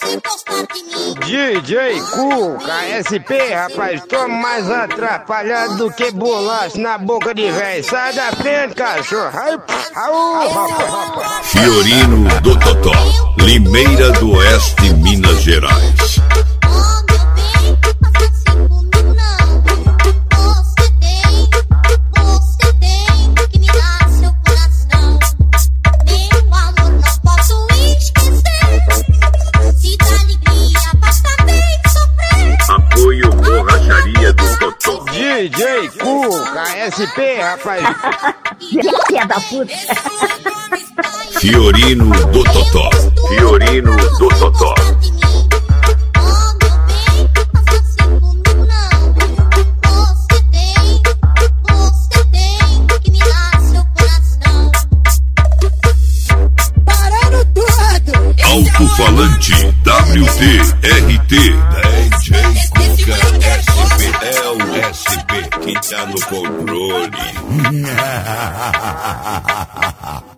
DJ Cuca, SP, rapaz, tô mais atrapalhado do que bolacha na boca de véi. Sai da frente, cachorro. Fiorino do Totó, Limeira do Oeste, Minas Gerais. Apoio Borracharia do Totó. DJ Cuca, SP, rapaz. Filha da puta. Fiorino do Totó, Fiorino do Totó. Alto-falante WD RT DJ Cuca SP é o SP que tá no controle.